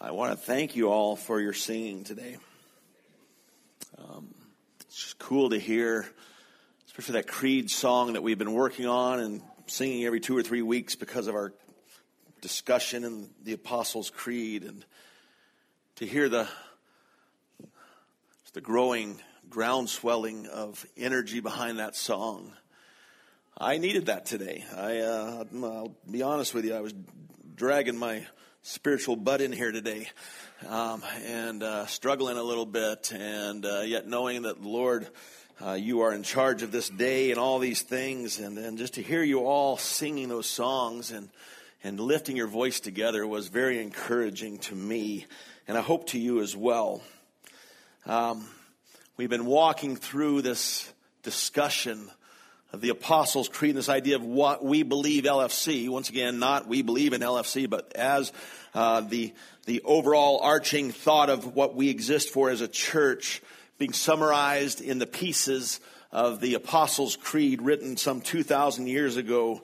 I want to thank you all for your singing today. It's just cool to hear, especially that Creed song that we've been working on and singing every 2 or 3 weeks because of our discussion in the Apostles' Creed, and to hear the growing groundswelling of energy behind that song. I needed that today. I'll be honest with you, I was dragging my spiritual butt in here today, and struggling a little bit, and yet knowing that, Lord, you are in charge of this day and all these things, and just to hear you all singing those songs and lifting your voice together was very encouraging to me, and I hope to you as well. We've been walking through this discussion of the Apostles' Creed, this idea of what we believe LFC. Once again, not we believe in LFC, but as the overall arching thought of what we exist for as a church, being summarized in the pieces of the Apostles' Creed written some 2,000 years ago.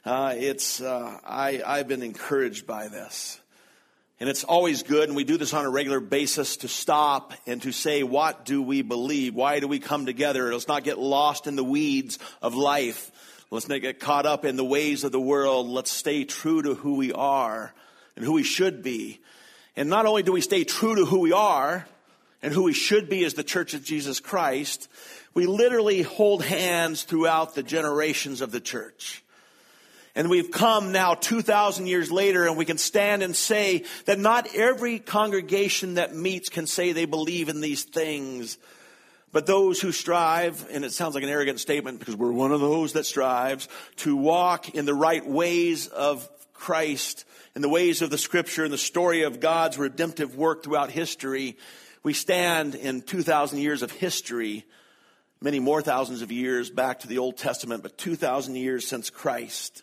I've been encouraged by this. And it's always good, and we do this on a regular basis, to stop and to say, what do we believe? Why do we come together? Let's not get lost in the weeds of life. Let's not get caught up in the ways of the world. Let's stay true to who we are and who we should be. And not only do we stay true to who we are and who we should be as the Church of Jesus Christ, we literally hold hands throughout the generations of the church. And we've come now 2,000 years later, and we can stand and say that not every congregation that meets can say they believe in these things. But those who strive, and it sounds like an arrogant statement because we're one of those that strives to walk in the right ways of Christ, in the ways of the Scripture, and the story of God's redemptive work throughout history. We stand in 2,000 years of history, many more thousands of years back to the Old Testament, but 2,000 years since Christ,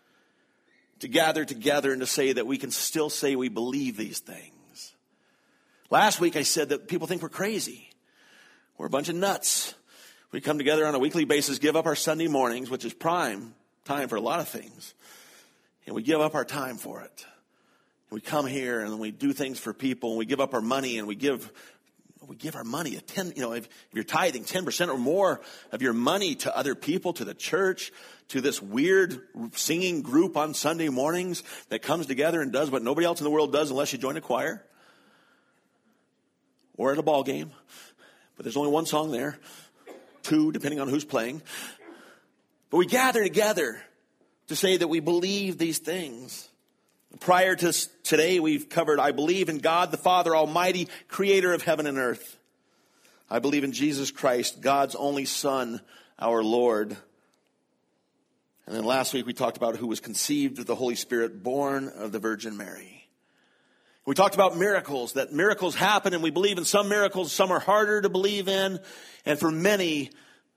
to gather together and to say that we can still say we believe these things. Last week I said that people think we're crazy. We're a bunch of nuts. We come together on a weekly basis, give up our Sunday mornings, which is prime time for a lot of things, and we give up our time for it. And we come here and we do things for people, and we give up our money, and we give our money if you're tithing 10% or more of your money to other people, to the church, to this weird singing group on Sunday mornings that comes together and does what nobody else in the world does unless you join a choir or at a ball game. But there's only one song there, 2 depending on who's playing. But we gather together to say that we believe these things. Prior to today, we've covered, I believe in God the Father Almighty, creator of heaven and earth. I believe in Jesus Christ, God's only Son, our Lord. And then last week we talked about who was conceived of the Holy Spirit, born of the Virgin Mary. We talked about miracles, that miracles happen, and we believe in some miracles, some are harder to believe in. And for many,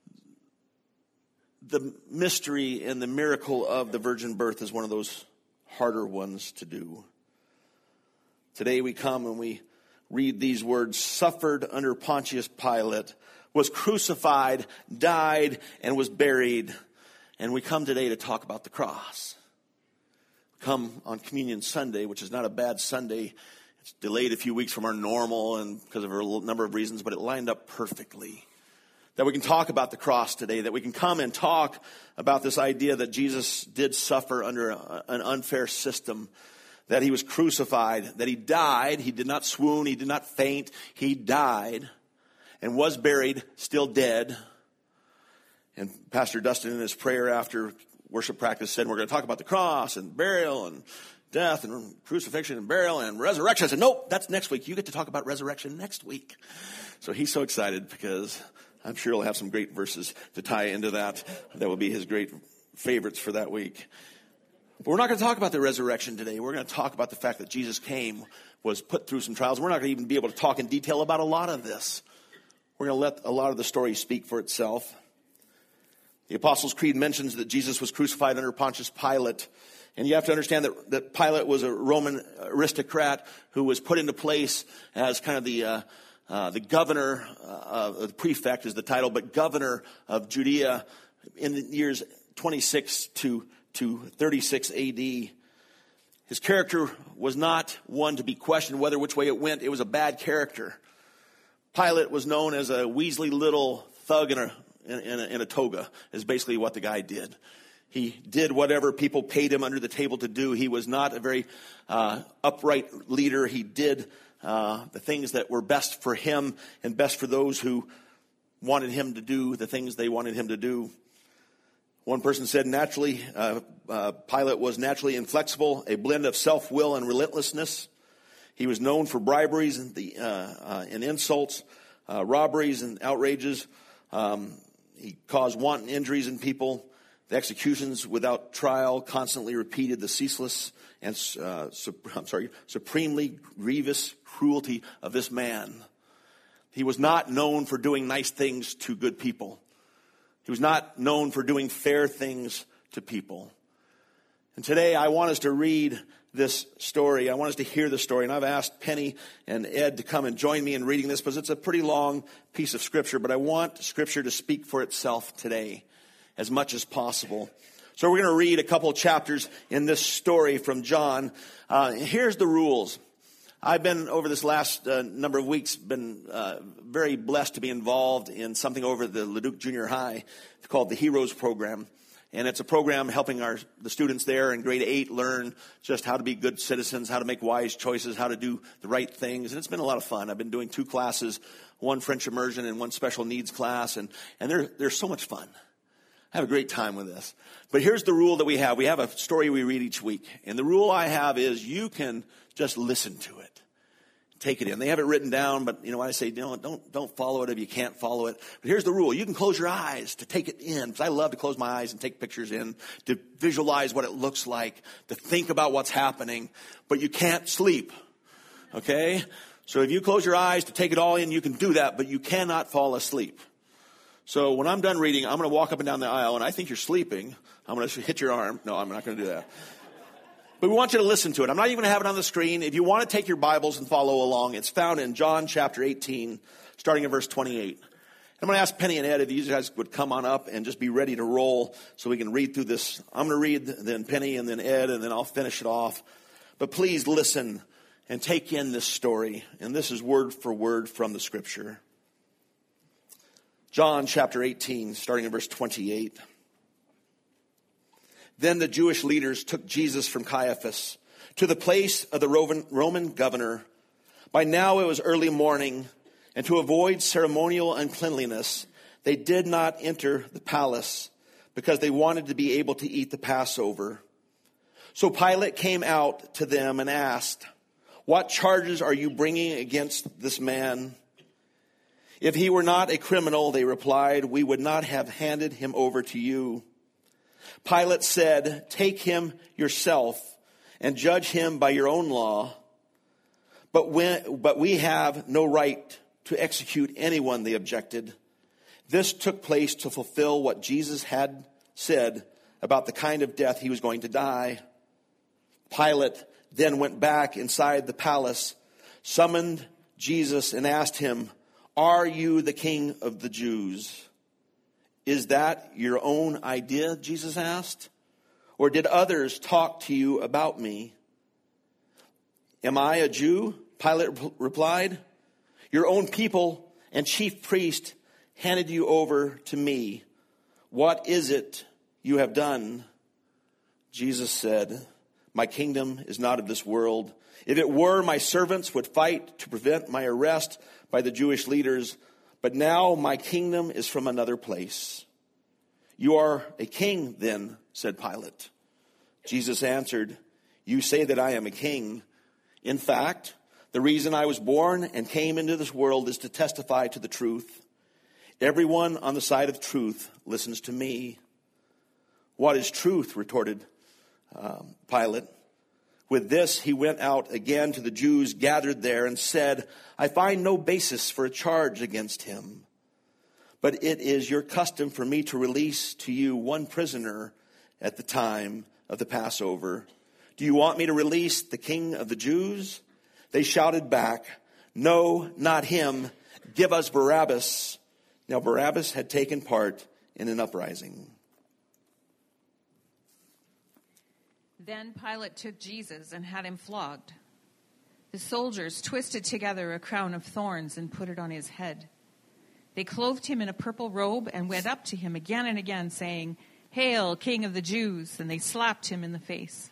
the mystery and the miracle of the virgin birth is one of those harder ones to do. Today we come and we read these words: suffered under Pontius Pilate, was crucified, died, and was buried. And we come today to talk about the cross. We come on Communion Sunday, which is not a bad Sunday. It's delayed a few weeks from our normal and because of a number of reasons, but it lined up perfectly. That we can talk about the cross today, that we can come and talk about this idea that Jesus did suffer under an unfair system, that he was crucified, that he died. He did not swoon, he did not faint, he died and was buried, still dead. And Pastor Dustin in his prayer after worship practice said, we're going to talk about the cross and burial and death and crucifixion and burial and resurrection. I said, nope, that's next week. You get to talk about resurrection next week. So he's so excited because I'm sure he'll have some great verses to tie into that. That will be his great favorites for that week. But we're not going to talk about the resurrection today. We're going to talk about the fact that Jesus came, was put through some trials. We're not going to even be able to talk in detail about a lot of this. We're going to let a lot of the story speak for itself. The Apostles' Creed mentions that Jesus was crucified under Pontius Pilate. And you have to understand that Pilate was a Roman aristocrat who was put into place as kind of the governor, the prefect is the title, but governor of Judea in the years 26 to 36 AD. His character was not one to be questioned whether which way it went. It was a bad character. Pilate was known as a weaselly little thug in a toga, is basically what the guy did. He did whatever people paid him under the table to do. He was not a very upright leader. He did the things that were best for him and best for those who wanted him to do the things they wanted him to do. One person said Pilate was naturally inflexible, a blend of self-will and relentlessness. He was known for briberies and insults, robberies and outrages. He caused wanton injuries in people. The executions without trial constantly repeated the ceaseless and supremely grievous cruelty of this man. He was not known for doing nice things to good people. He was not known for doing fair things to people. And today I want us to read this story. I want us to hear the story. And I've asked Penny and Ed to come and join me in reading this because it's a pretty long piece of Scripture. But I want Scripture to speak for itself today as much as possible. So we're going to read a couple of chapters in this story from John. Here's the rules. I've been, over this last number of weeks, been very blessed to be involved in something over at the Leduc Junior High called the Heroes Program. And it's a program helping the students there in grade 8 learn just how to be good citizens, how to make wise choices, how to do the right things. And it's been a lot of fun. I've been doing 2 classes, one French immersion and one special needs class. And they're so much fun. I have a great time with this. But here's the rule that we have. We have a story we read each week. And the rule I have is you can just listen to it. Take it in. They have it written down, but I say, don't follow it if you can't follow it. But here's the rule. You can close your eyes to take it in. Because I love to close my eyes and take pictures in, to visualize what it looks like, to think about what's happening. But you can't sleep. Okay? So if you close your eyes to take it all in, you can do that, but you cannot fall asleep. So when I'm done reading, I'm going to walk up and down the aisle, and I think you're sleeping. I'm going to hit your arm. No, I'm not going to do that. But we want you to listen to it. I'm not even going to have it on the screen. If you want to take your Bibles and follow along, it's found in John chapter 18, starting in verse 28. I'm going to ask Penny and Ed if you guys would come on up and just be ready to roll so we can read through this. I'm going to read, then Penny, and then Ed, and then I'll finish it off. But please listen and take in this story. And this is word for word from the Scripture. John chapter 18, starting in verse 28. Then the Jewish leaders took Jesus from Caiaphas to the place of the Roman governor. By now it was early morning, and to avoid ceremonial uncleanliness, they did not enter the palace because they wanted to be able to eat the Passover. So Pilate came out to them and asked, "What charges are you bringing against this man?" "If he were not a criminal," they replied, "we would not have handed him over to you." Pilate said, "Take him yourself and judge him by your own law. But we have no right to execute anyone," they objected. This took place to fulfill what Jesus had said about the kind of death he was going to die. Pilate then went back inside the palace, summoned Jesus, and asked him, "Are you the king of the Jews?" "Is that your own idea?" Jesus asked. "Or did others talk to you about me?" "Am I a Jew?" Pilate replied. "Your own people and chief priest handed you over to me. What is it you have done?" Jesus said, "My kingdom is not of this world. If it were, my servants would fight to prevent my arrest by the Jewish leaders. But now my kingdom is from another place." "You are a king then," said Pilate. Jesus answered, "You say that I am a king. In fact, the reason I was born and came into this world is to testify to the truth. Everyone on the side of truth listens to me." "What is truth?" retorted Pilate. With this, he went out again to the Jews gathered there and said, "I find no basis for a charge against him. But it is your custom for me to release to you one prisoner at the time of the Passover. Do you want me to release the king of the Jews?" They shouted back, "No, not him. Give us Barabbas." Now Barabbas had taken part in an uprising. Then Pilate took Jesus and had him flogged. The soldiers twisted together a crown of thorns and put it on his head. They clothed him in a purple robe and went up to him again and again, saying, "Hail, King of the Jews!" And they slapped him in the face.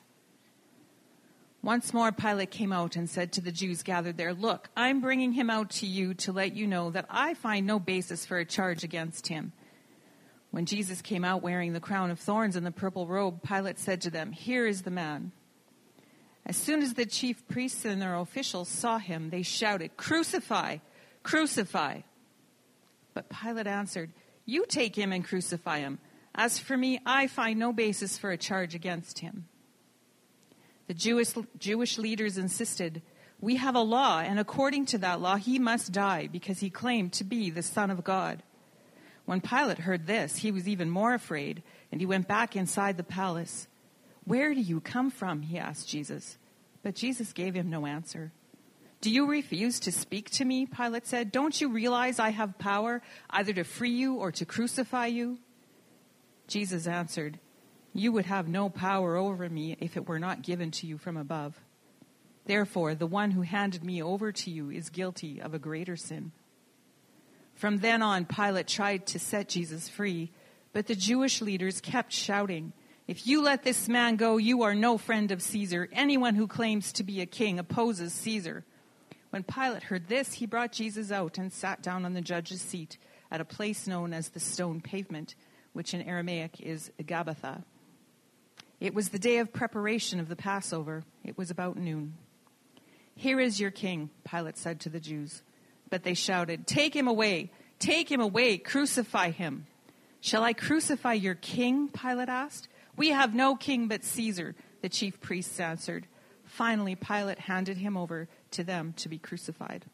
Once more Pilate came out and said to the Jews gathered there, "Look, I'm bringing him out to you to let you know that I find no basis for a charge against him." When Jesus came out wearing the crown of thorns and the purple robe, Pilate said to them, "Here is the man." As soon as the chief priests and their officials saw him, they shouted, "Crucify! Crucify!" But Pilate answered, "You take him and crucify him. As for me, I find no basis for a charge against him." The Jewish leaders insisted, "We have a law, and according to that law, he must die because he claimed to be the Son of God." When Pilate heard this, he was even more afraid, and he went back inside the palace. "Where do you come from?" he asked Jesus. But Jesus gave him no answer. "Do you refuse to speak to me?" Pilate said. "Don't you realize I have power either to free you or to crucify you?" Jesus answered, "You would have no power over me if it were not given to you from above. Therefore, the one who handed me over to you is guilty of a greater sin." From then on, Pilate tried to set Jesus free, but the Jewish leaders kept shouting, "If you let this man go, you are no friend of Caesar. Anyone who claims to be a king opposes Caesar." When Pilate heard this, he brought Jesus out and sat down on the judge's seat at a place known as the Stone Pavement, which in Aramaic is Gabbatha. It was the day of preparation of the Passover. It was about noon. "Here is your king," Pilate said to the Jews. But they shouted, "Take him away! Take him away! Crucify him!" "Shall I crucify your king?" Pilate asked. "We have no king but Caesar," the chief priests answered. Finally, Pilate handed him over to them to be crucified.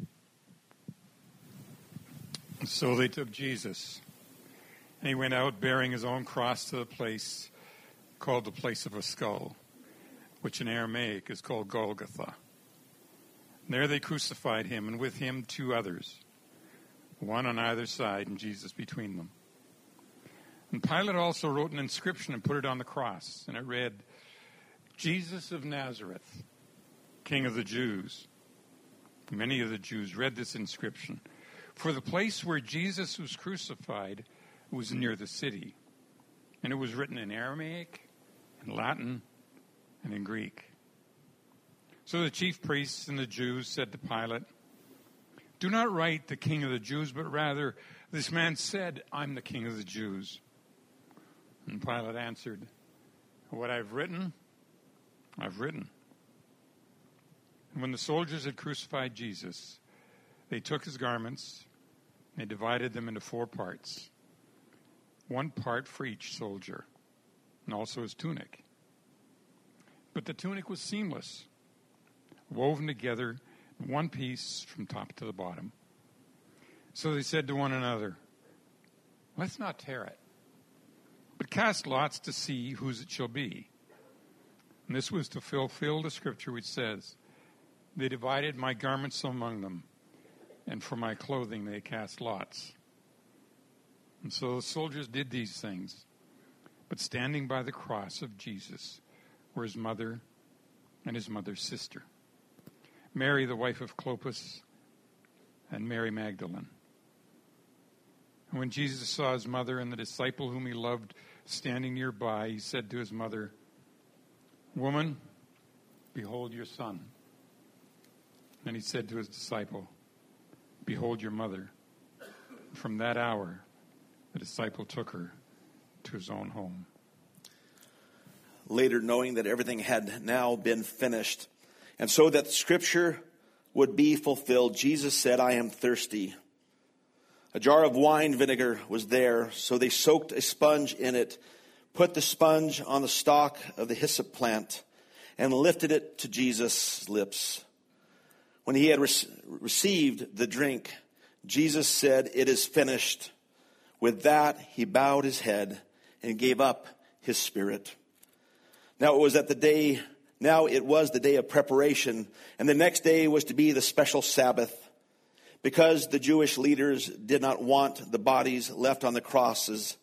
So they took Jesus, and he went out bearing his own cross to the place called the place of a skull, which in Aramaic is called Golgotha. And there they crucified him, and with him 2 others, one on either side, and Jesus between them. And Pilate also wrote an inscription and put it on the cross, and it read, "Jesus of Nazareth, King of the Jews." Many of the Jews read this inscription, for the place where Jesus was crucified was near the city, and it was written in Aramaic, in Latin, and in Greek. So the chief priests and the Jews said to Pilate, "Do not write the King of the Jews, but rather, this man said, 'I'm the King of the Jews.'" And Pilate answered, "What I've written, I've written." And when the soldiers had crucified Jesus, they took his garments, and they divided them into 4 parts, 1 part for each soldier, and also his tunic. But the tunic was seamless, woven together in one piece from top to the bottom. So they said to one another, "Let's not tear it, but cast lots to see whose it shall be." And this was to fulfill the scripture which says, "They divided my garments among them, and for my clothing they cast lots." And so the soldiers did these things. But standing by the cross of Jesus were his mother and his mother's sister, Mary, the wife of Clopas, and Mary Magdalene. And when Jesus saw his mother and the disciple whom he loved standing nearby, he said to his mother, "Woman, behold your son." And he said to his disciple, "Behold your mother." From that hour, the disciple took her to his own home. Later, knowing that everything had now been finished, and so that Scripture would be fulfilled, Jesus said, "I am thirsty." A jar of wine vinegar was there, so they soaked a sponge in it, put the sponge on the stalk of the hyssop plant, and lifted it to Jesus' lips. When he had received the drink, Jesus said, "It is finished." With that, he bowed his head and gave up his spirit. Now it was the day of preparation, and the next day was to be the special Sabbath. Because the Jewish leaders did not want the bodies left on the crosses,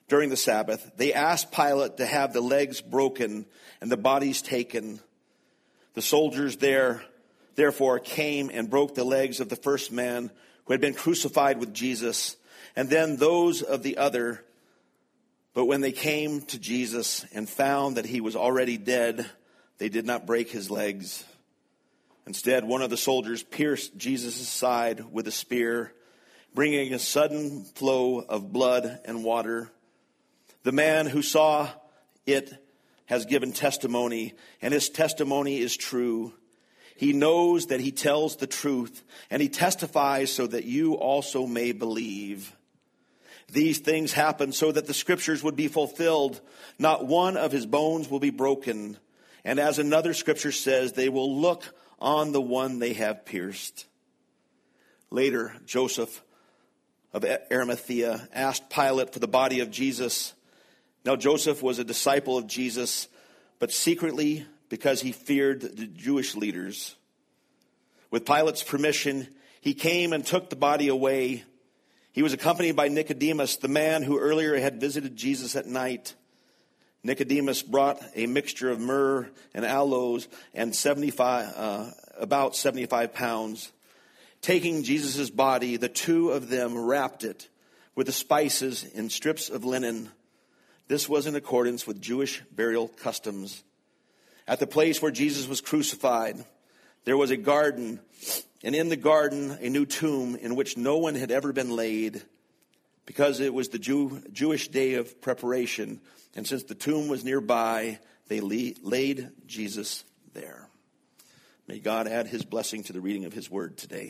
during the Sabbath, they asked Pilate to have the legs broken and the bodies taken. The soldiers therefore came and broke the legs of the first man who had been crucified with Jesus, and then those of the other. But when they came to Jesus and found that he was already dead, they did not break his legs. Instead, one of the soldiers pierced Jesus' side with a spear, bringing a sudden flow of blood and water. The man who saw it has given testimony, and his testimony is true. He knows that he tells the truth, and he testifies so that you also may believe. These things happened so that the scriptures would be fulfilled. Not one of his bones will be broken. And as another scripture says, they will look on the one they have pierced. Later, Joseph of Arimathea asked Pilate for the body of Jesus. Now Joseph was a disciple of Jesus, but secretly because he feared the Jewish leaders. With Pilate's permission, he came and took the body away. He was accompanied by Nicodemus, the man who earlier had visited Jesus at night. Nicodemus brought a mixture of myrrh and aloes and about 75 pounds. Taking Jesus' body, the two of them wrapped it with the spices in strips of linen. This was in accordance with Jewish burial customs. At the place where Jesus was crucified, there was a garden, and in the garden a new tomb in which no one had ever been laid, because it was the Jewish day of preparation. And since the tomb was nearby, they laid Jesus there. May God add his blessing to the reading of his word today.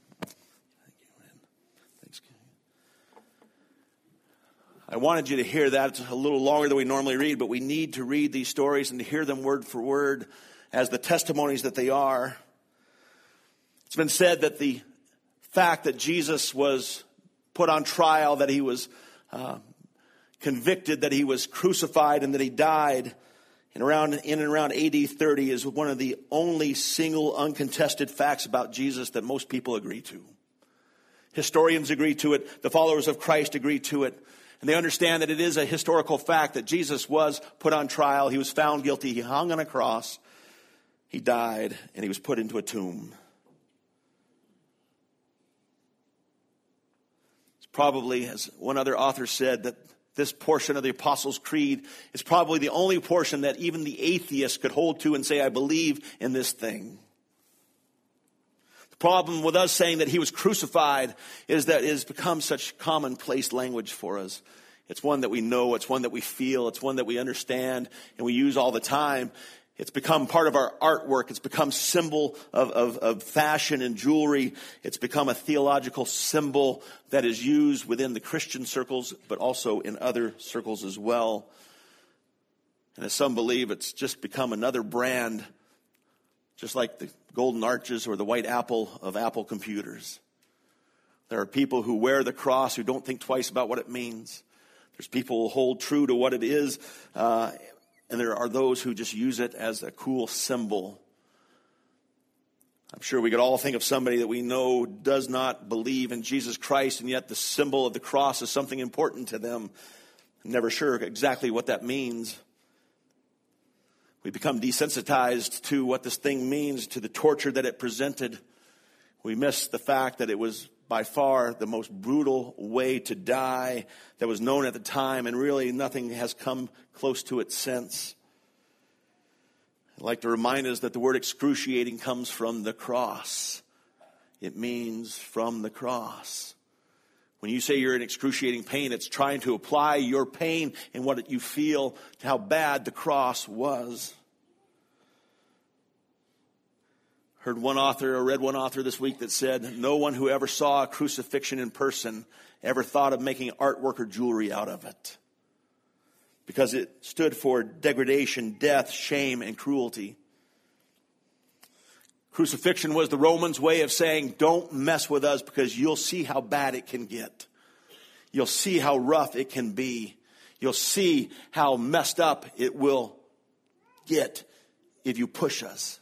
I wanted you to hear that. It's a little longer than we normally read, but we need to read these stories and to hear them word for word as the testimonies that they are. It's been said that the fact that Jesus was put on trial, that he was convicted, that he was crucified, and that he died in and around AD 30 is one of the only single uncontested facts about Jesus that most people agree to. Historians agree to it. The followers of Christ agree to it. And they understand that it is a historical fact that Jesus was put on trial. He was found guilty. He hung on a cross. He died, and he was put into a tomb. It's probably, as one other author said, that this portion of the Apostles' Creed is probably the only portion that even the atheist could hold to and say, I believe in this thing. The problem with us saying that he was crucified is that it has become such commonplace language for us. It's one that we know, it's one that we feel, it's one that we understand, and we use all the time. It's become part of our artwork. It's become symbol of fashion and jewelry. It's become a theological symbol that is used within the Christian circles, but also in other circles as well. And as some believe, it's just become another brand, just like the golden arches or the white apple of Apple computers. There are people who wear the cross who don't think twice about what it means. There's people who hold true to what it is, and there are those who just use it as a cool symbol. I'm sure we could all think of somebody that we know does not believe in Jesus Christ, and yet the symbol of the cross is something important to them. I'm never sure exactly what that means. We become desensitized to what this thing means, to the torture that it presented. We miss the fact that it was by far the most brutal way to die that was known at the time, and really nothing has come close to it since. I'd like to remind us that the word excruciating comes from the cross. It means from the cross. When you say you're in excruciating pain, it's trying to apply your pain and what you feel to how bad the cross was. Read one author this week that said, no one who ever saw a crucifixion in person ever thought of making artwork or jewelry out of it, because it stood for degradation, death, shame, and cruelty. Crucifixion was the Romans' way of saying, don't mess with us because you'll see how bad it can get. You'll see how rough it can be. You'll see how messed up it will get if you push us.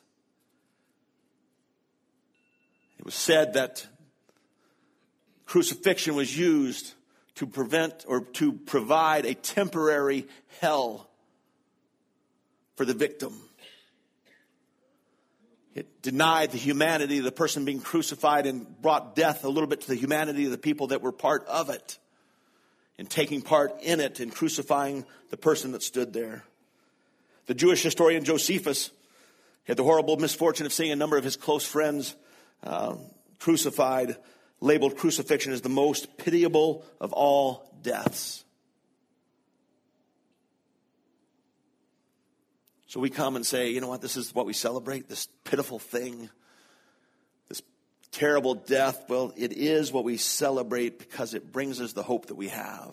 It was said that crucifixion was used to prevent or to provide a temporary hell for the victim. It denied the humanity of the person being crucified and brought death a little bit to the humanity of the people that were part of it, and taking part in it and crucifying the person that stood there. The Jewish historian Josephus had the horrible misfortune of seeing a number of his close friends crucified, labeled crucifixion as the most pitiable of all deaths. So we come and say, you know what, this is what we celebrate, this pitiful thing, this terrible death. Well, it is what we celebrate because it brings us the hope that we have.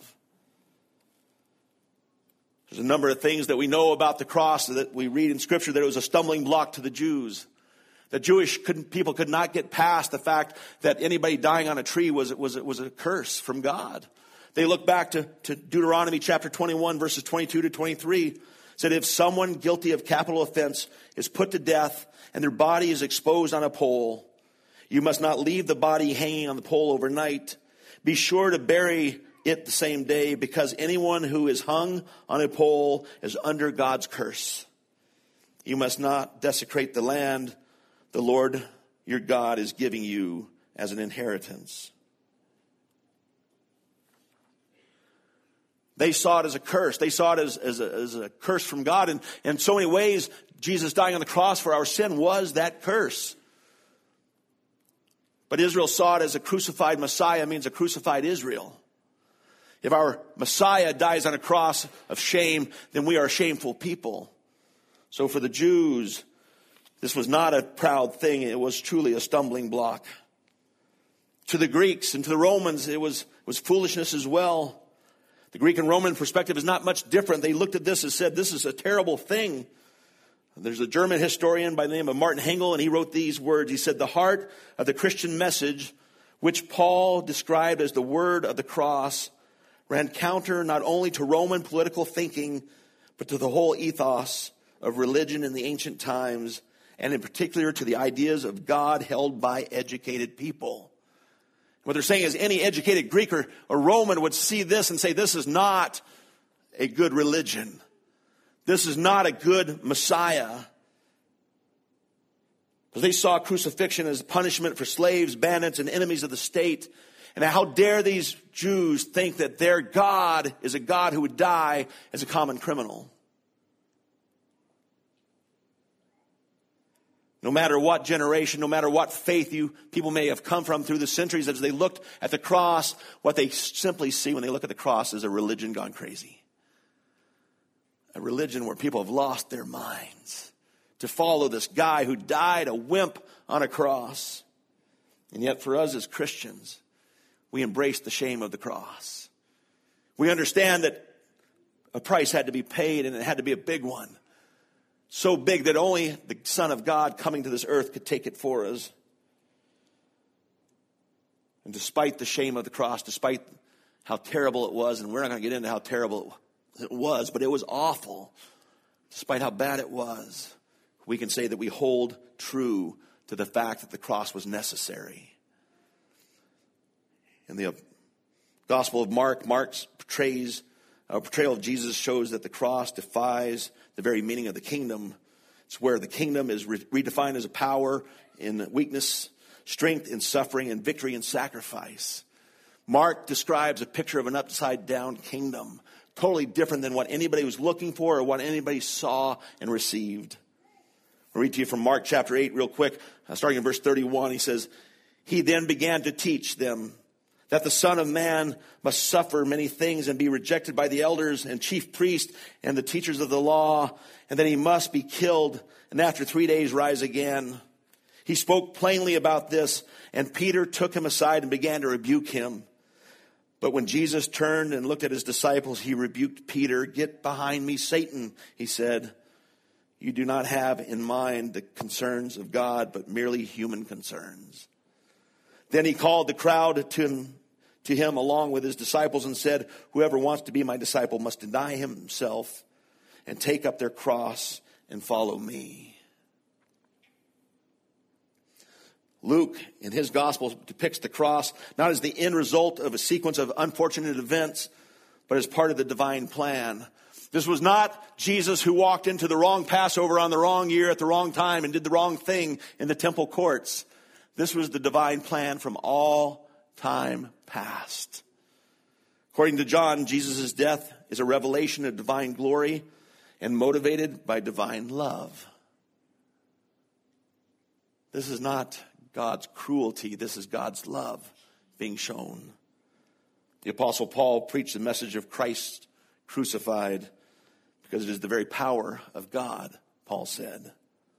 There's a number of things that we know about the cross that we read in Scripture that it was a stumbling block to the Jews. The Jewish people could not get past the fact that anybody dying on a tree was a curse from God. They look back to Deuteronomy chapter 21, verses 22 to 23. Said if someone guilty of capital offense is put to death and their body is exposed on a pole, you must not leave the body hanging on the pole overnight. Be sure to bury it the same day, because anyone who is hung on a pole is under God's curse. You must not desecrate the land the Lord your God is giving you as an inheritance. They saw it as a curse. They saw it as a curse from God. And in so many ways, Jesus dying on the cross for our sin was that curse. But Israel saw it as a crucified Messiah means a crucified Israel. If our Messiah dies on a cross of shame, then we are a shameful people. So for the Jews, this was not a proud thing. It was truly a stumbling block. To the Greeks and to the Romans, it was foolishness as well. The Greek and Roman perspective is not much different. They looked at this and said, this is a terrible thing. There's a German historian by the name of Martin Hengel, and he wrote these words. He said, the heart of the Christian message, which Paul described as the word of the cross, ran counter not only to Roman political thinking, but to the whole ethos of religion in the ancient times, and in particular to the ideas of God held by educated people. What they're saying is any educated Greek or Roman would see this and say, this is not a good religion. This is not a good Messiah. Because they saw crucifixion as punishment for slaves, bandits, and enemies of the state. And how dare these Jews think that their God is a God who would die as a common criminal? No matter what generation, no matter what faith people may have come from through the centuries, as they looked at the cross, what they simply see when they look at the cross is a religion gone crazy. A religion where people have lost their minds to follow this guy who died a wimp on a cross. And yet for us as Christians, we embrace the shame of the cross. We understand that a price had to be paid, and it had to be a big one. So big that only the Son of God coming to this earth could take it for us. And despite the shame of the cross, despite how terrible it was, and we're not going to get into how terrible it was, but it was awful. Despite how bad it was, we can say that we hold true to the fact that the cross was necessary. In the Gospel of Mark's portrayal of Jesus shows that the cross defies the very meaning of the kingdom. It's where the kingdom is redefined as a power in weakness, strength in suffering, and victory in sacrifice. Mark describes a picture of an upside down kingdom, totally different than what anybody was looking for or what anybody saw and received. I'll read to you from Mark chapter 8 real quick, starting in verse 31. He says, he then began to teach them that the Son of Man must suffer many things and be rejected by the elders and chief priests and the teachers of the law, and that he must be killed and after 3 days rise again. He spoke plainly about this, and Peter took him aside and began to rebuke him. But when Jesus turned and looked at his disciples, he rebuked Peter. Get behind me, Satan, he said. You do not have in mind the concerns of God, but merely human concerns. Then he called the crowd to him along with his disciples and said, whoever wants to be my disciple must deny himself and take up their cross and follow me. Luke, in his gospel, depicts the cross not as the end result of a sequence of unfortunate events, but as part of the divine plan. This was not Jesus who walked into the wrong Passover on the wrong year at the wrong time and did the wrong thing in the temple courts. This was the divine plan from all time past. According to John, Jesus' death is a revelation of divine glory and motivated by divine love. This is not God's cruelty. This is God's love being shown. The Apostle Paul preached the message of Christ crucified because it is the very power of God, Paul said.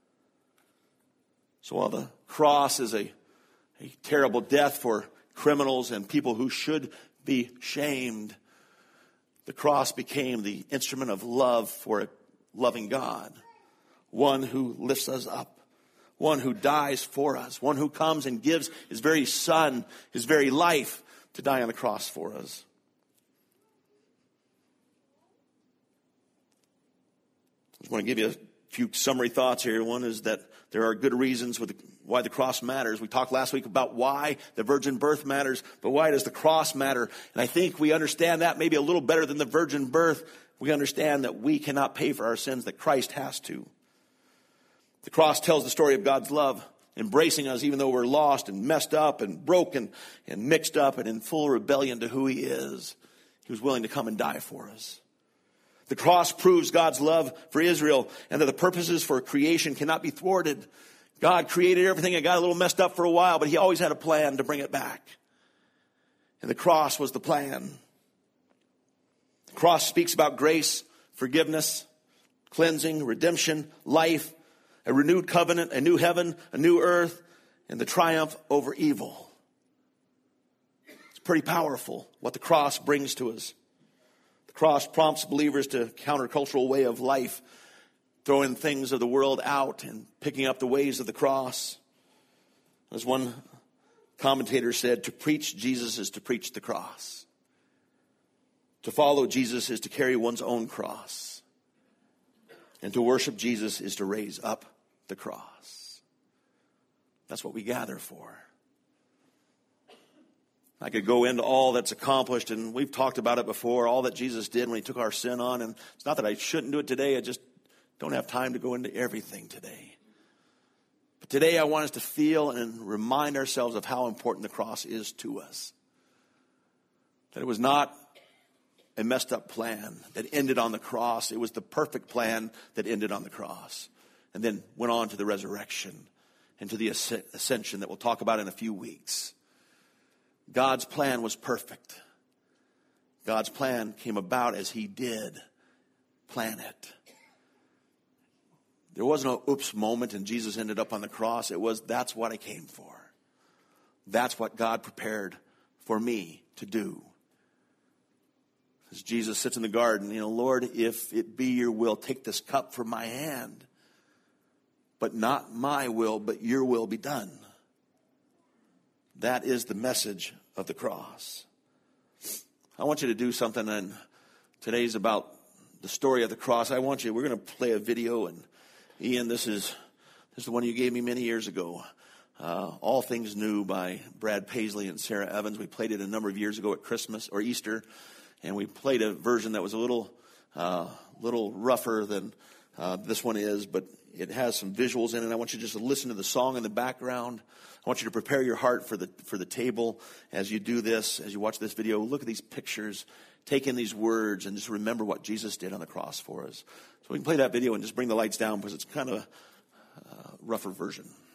So while the cross is a terrible death for criminals and people who should be shamed, the cross became the instrument of love for a loving God, one who lifts us up, one who dies for us, one who comes and gives his very son, his very life to die on the cross for us. I just want to give you a few summary thoughts here. One is that there are good reasons why the cross matters. We talked last week about why the virgin birth matters, but why does the cross matter? And I think we understand that maybe a little better than the virgin birth. We understand that we cannot pay for our sins, that Christ has to. The cross tells the story of God's love, embracing us even though we're lost and messed up and broken and mixed up and in full rebellion to who he is. He was willing to come and die for us. The cross proves God's love for Israel and that the purposes for creation cannot be thwarted. God created everything and got a little messed up for a while, but he always had a plan to bring it back. And the cross was the plan. The cross speaks about grace, forgiveness, cleansing, redemption, life, a renewed covenant, a new heaven, a new earth, and the triumph over evil. It's pretty powerful what the cross brings to us. The cross prompts believers to a countercultural way of life, throwing things of the world out and picking up the ways of the cross. As one commentator said, to preach Jesus is to preach the cross. To follow Jesus is to carry one's own cross. And to worship Jesus is to raise up the cross. That's what we gather for. I could go into all that's accomplished, and we've talked about it before, all that Jesus did when he took our sin on. And it's not that I shouldn't do it today. I just don't have time to go into everything today. But today I want us to feel and remind ourselves of how important the cross is to us. That it was not a messed up plan that ended on the cross. It was the perfect plan that ended on the cross and then went on to the resurrection and to the ascension that we'll talk about in a few weeks. God's plan was perfect. God's plan came about as he did plan it. There was no oops moment and Jesus ended up on the cross. It was, that's what I came for. That's what God prepared for me to do. As Jesus sits in the garden, Lord, if it be your will, take this cup from my hand. But not my will, but your will be done. That is the message of the cross. I want you to do something, and today's about the story of the cross. we're going to play a video, and Ian, this is the one you gave me many years ago. All Things New by Brad Paisley and Sarah Evans. We played it a number of years ago at Christmas or Easter, and we played a version that was a little rougher than this one is, but it has some visuals in it. I want you just to listen to the song in the background. I want you to prepare your heart for the table as you do this, as you watch this video. Look at these pictures, take in these words, and just remember what Jesus did on the cross for us. So we can play that video and just bring the lights down because it's kind of a rougher version.